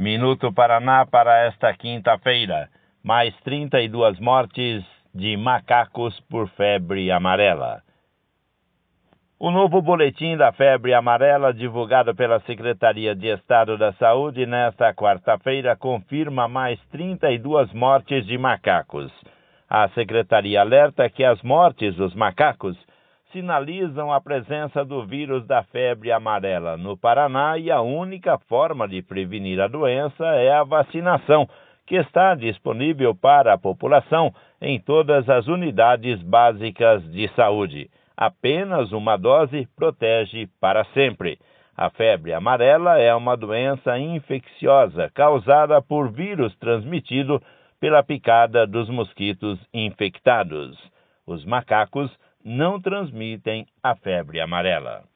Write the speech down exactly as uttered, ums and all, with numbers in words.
Minuto Paraná para esta quinta-feira. Mais trinta e duas mortes de macacos por febre amarela. O novo boletim da febre amarela, divulgado pela Secretaria de Estado da Saúde nesta quarta-feira, confirma mais trinta e duas mortes de macacos. A Secretaria alerta que as mortes dos macacos sinalizam a presença do vírus da febre amarela no Paraná e a única forma de prevenir a doença é a vacinação, que está disponível para a população em todas as unidades básicas de saúde. Apenas uma dose protege para sempre. A febre amarela é uma doença infecciosa causada por vírus transmitido pela picada dos mosquitos infectados. Os macacos não transmitem a febre amarela.